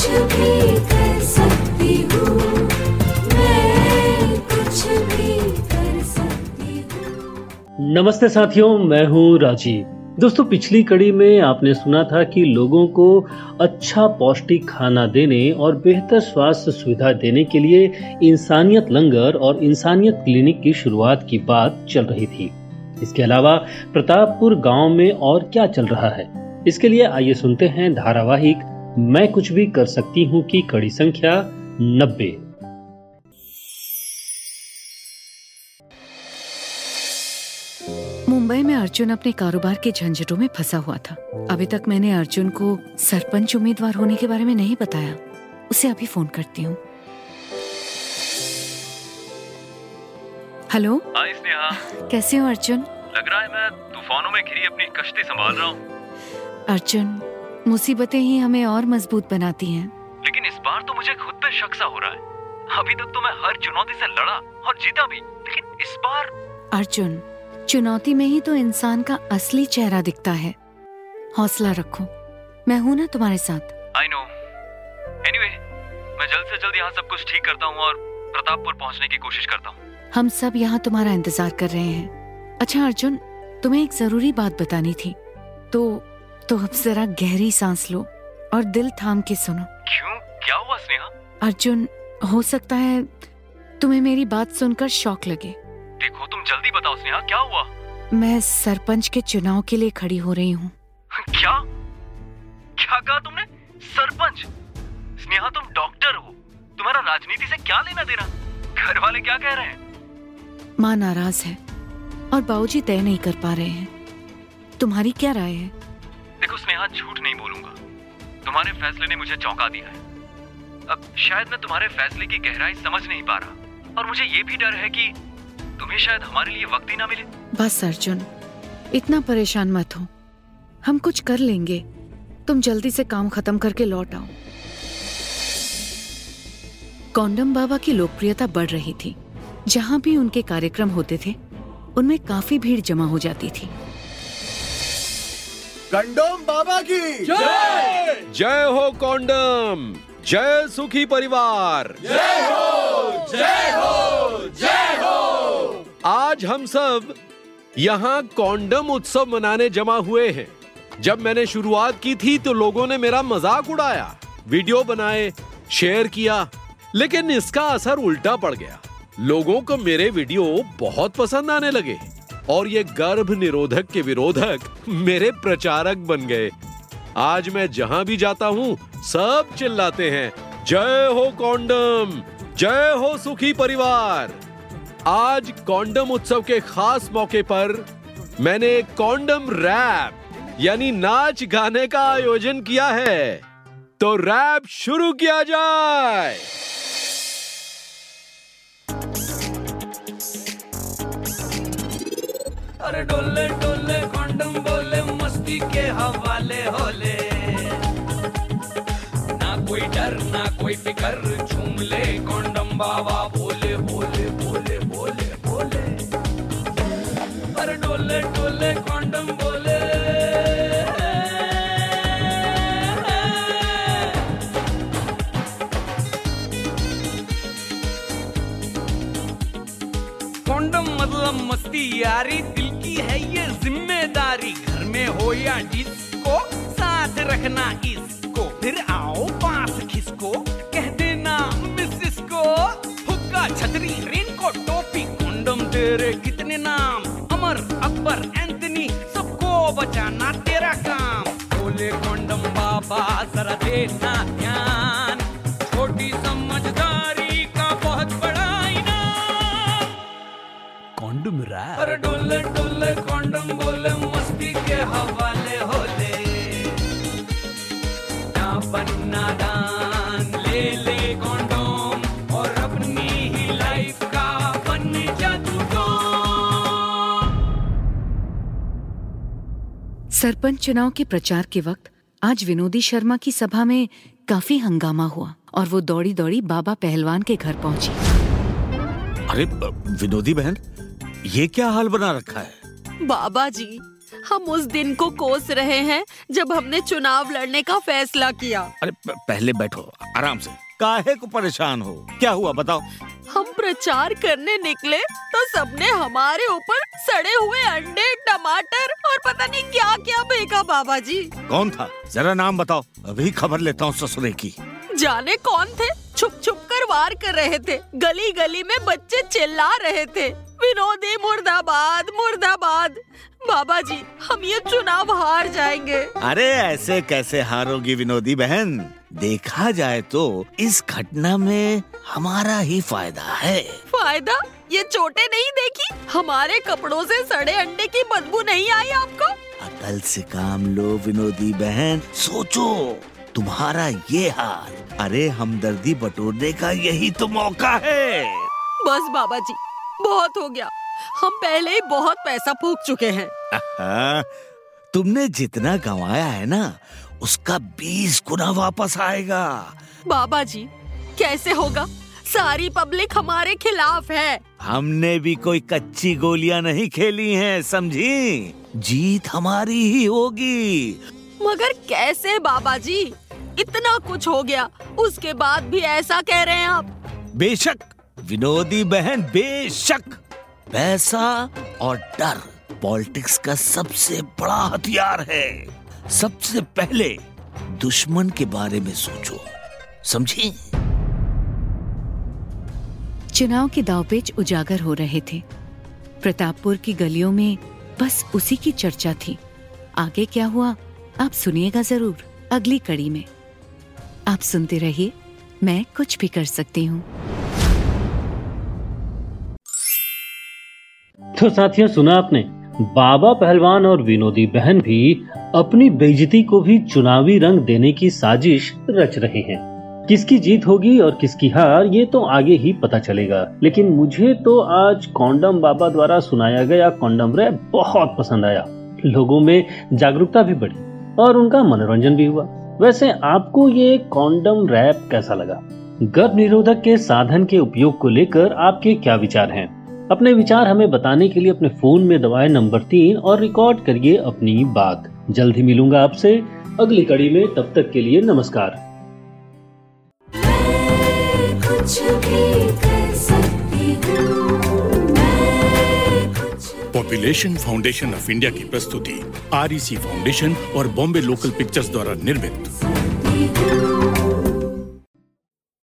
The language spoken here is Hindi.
कुछ भी कर सकती हूँ, मैं कुछ भी कर सकती हूँ। नमस्ते साथियों, मैं हूँ राजीव। दोस्तों, पिछली कड़ी में आपने सुना था कि लोगों को अच्छा पौष्टिक खाना देने और बेहतर स्वास्थ्य सुविधा देने के लिए इंसानियत लंगर और इंसानियत क्लिनिक की शुरुआत की बात चल रही थी। इसके अलावा प्रतापपुर गांव में और क्या चल रहा है, इसके लिए आइए सुनते हैं धारावाहिक मैं कुछ भी कर सकती हूँ की कड़ी संख्या 90। मुंबई में अर्जुन अपने कारोबार के झंझटों में फंसा हुआ था। अभी तक मैंने अर्जुन को सरपंच उम्मीदवार होने के बारे में नहीं बताया। उसे अभी फोन करती हूँ। हेलो। हाय स्नेहा। कैसे हो अर्जुन? लग रहा है मैं तूफानों में घिरी अपनी कश्ती संभाल रहा हूँ। अर्जुन, मुसीबतें ही हमें और मजबूत बनाती हैं। लेकिन इस बार तो मुझे खुद पे शक सा हो रहा है। अभी तक तो मैं हर चुनौती से लड़ा और जीता भी, लेकिन इस बार। अर्जुन, चुनौती में ही तो इंसान का असली चेहरा दिखता है। हौसला रखो, मैं हूँ ना तुम्हारे साथ। I know. एनीवे, मैं जल्द से जल्द यहाँ सब कुछ ठीक करता हूँ और प्रतापपुर पहुँचने की कोशिश करता हूँ। हम सब यहाँ तुम्हारा इंतजार कर रहे हैं। अच्छा अर्जुन, तुम्हें एक जरूरी बात बतानी थी, तो अब जरा गहरी सांस लो और दिल थाम के सुनो। क्यों, क्या हुआ स्नेहा? अर्जुन, हो सकता है तुम्हें मेरी बात सुनकर शौक लगे। देखो, तुम जल्दी बताओ स्नेहा, क्या हुआ? मैं सरपंच के चुनाव के लिए खड़ी हो रही हूँ। क्या क्या कहा तुमने? सरपंच? स्नेहा, तुम डॉक्टर हो, तुम्हारा राजनीति से क्या लेना देना? घर वाले क्या कह रहे हैं? माँ नाराज है और बाबूजी तय नहीं कर पा रहे हैं। तुम्हारी क्या राय है? देखो स्नेहा, झूठ नहीं बोलूंगा, तुम्हारे फैसले ने मुझे चौंका दिया है। अब शायद मैं तुम्हारे फैसले की गहराई समझ नहीं पा रहा, और मुझे ये भी डर है कि तुम्हें शायद हमारे लिए वक्त ही ना मिले। बस अर्जुन, इतना परेशान मत हो, हम कुछ कर लेंगे। तुम जल्दी से काम खत्म करके लौट आओ। कॉन्डम बाबा की लोकप्रियता बढ़ रही थी। जहाँ भी उनके कार्यक्रम होते थे, उनमें काफी भीड़ जमा हो जाती थी। कंडोम बाबा की जय! जय हो कॉन्डम, जय सुखी परिवार, जय हो, जय हो, जय हो। आज हम सब यहाँ कॉन्डम उत्सव मनाने जमा हुए हैं। जब मैंने शुरुआत की थी तो लोगों ने मेरा मजाक उड़ाया, वीडियो बनाए, शेयर किया, लेकिन इसका असर उल्टा पड़ गया। लोगों को मेरे वीडियो बहुत पसंद आने लगे और ये गर्भ निरोधक के विरोधक मेरे प्रचारक बन गए। आज मैं जहां भी जाता हूं, सब चिल्लाते हैं, जय हो कॉन्डम, जय हो सुखी परिवार। आज कॉन्डम उत्सव के खास मौके पर मैंने कॉन्डम रैप यानी नाच गाने का आयोजन किया है। तो रैप शुरू किया जाए। अरे डोले डोले कॉन्डम बोले, मस्ती के हवाले होले। ना कोई डर ना कोई फिकर, झूम ले कॉन्डम बाबा बोले बोले बोले बोले बोले। अरे डोले डोले कॉन्डम बोले। कॉन्डम मतलब मस्ती यारी, दिल की है ये जिम्मेदारी। घर में हो या डिस्को, साथ रखना इसको। फिर आओ पास खिसको, कह देना मिसिस को। हुक्का, छतरी, रेनकोट, टोपी, कॉन्डम तेरे कितने नाम। अमर, अकबर, एंथनी, सबको बचाना तेरा काम। बोले कॉन्डम बाबा जरा देना ध्यान, छोटी समझदारी का बहुत बड़ा इनाम। Condom wrap. अरे डोले डोले कॉन्डम बोले, मस्ती के हवाले होले। ना बनना दान, ले ले कॉन्डम और अपनी ही लाइफ का बन जा तू डॉन। सरपंच चुनाव के प्रचार के वक्त आज विनोदी शर्मा की सभा में काफी हंगामा हुआ और वो दौड़ी दौड़ी बाबा पहलवान के घर पहुंची। अरे विनोदी बहन, ये क्या हाल बना रखा है? बाबा जी, हम उस दिन को कोस रहे हैं जब हमने चुनाव लड़ने का फैसला किया। अरे पहले बैठो आराम से, काहे को परेशान हो, क्या हुआ बताओ। हम प्रचार करने निकले तो सबने हमारे ऊपर सड़े हुए अंडे, टमाटर और पता नहीं क्या क्या फेंका बाबा जी। कौन था, जरा नाम बताओ, अभी खबर लेता हूँ ससुरे की। जाने कौन थे, छुप छुप कर वार कर रहे थे। गली गली में बच्चे चिल्ला रहे थे, विनोदी मुर्दाबाद मुर्दाबाद। बाबा जी, हम ये चुनाव हार जाएंगे। अरे ऐसे कैसे हारोगी विनोदी बहन, देखा जाए तो इस घटना में हमारा ही फायदा है। फायदा? ये चोटें नहीं देखी? हमारे कपड़ों से सड़े अंडे की बदबू नहीं आई आपको? अकल से काम लो विनोदी बहन, सोचो तुम्हारा ये हाल, अरे हमदर्दी बटोरने का यही तो मौका है। बस बाबा जी, बहुत हो गया, हम पहले ही बहुत पैसा फूंक चुके हैं। तुमने जितना गंवाया है ना, उसका 20 गुना वापस आएगा। बाबा जी, कैसे होगा? सारी पब्लिक हमारे खिलाफ है। हमने भी कोई कच्ची गोलियां नहीं खेली हैं, समझी? जीत हमारी ही होगी। मगर कैसे बाबा जी? इतना कुछ हो गया, उसके बाद भी ऐसा कह रहे हैं आप? बेशक विनोदी बहन, बेशक। पैसा और डर पॉलिटिक्स का सबसे बड़ा हथियार है। सबसे पहले दुश्मन के बारे में सोचो, समझी? चुनाव के दांवपेच उजागर हो रहे थे। प्रतापपुर की गलियों में बस उसी की चर्चा थी। आगे क्या हुआ आप सुनिएगा जरूर अगली कड़ी में। आप सुनते रहिए, मैं कुछ भी कर सकती हूँ। तो साथियों, सुना आपने, बाबा पहलवान और विनोदी बहन भी अपनी बेइज्जती को भी चुनावी रंग देने की साजिश रच रहे हैं। किसकी जीत होगी और किसकी हार, ये तो आगे ही पता चलेगा। लेकिन मुझे तो आज कॉन्डम बाबा द्वारा सुनाया गया कॉन्डम रैप बहुत पसंद आया। लोगों में जागरूकता भी बढ़ी और उनका मनोरंजन भी हुआ। वैसे आपको ये कॉन्डम रैप कैसा लगा? गर्भ निरोधक के साधन के उपयोग को लेकर आपके क्या विचार हैं? अपने विचार हमें बताने के लिए अपने फोन में दबाएं नंबर 3 और रिकॉर्ड करिए अपनी बात। जल्द ही मिलूंगा आपसे अगली कड़ी में, तब तक के लिए नमस्कार। कुछ भी कर सकती हूँ, पॉपुलेशन फाउंडेशन ऑफ इंडिया की प्रस्तुति REC फाउंडेशन और बॉम्बे लोकल पिक्चर्स द्वारा निर्मित।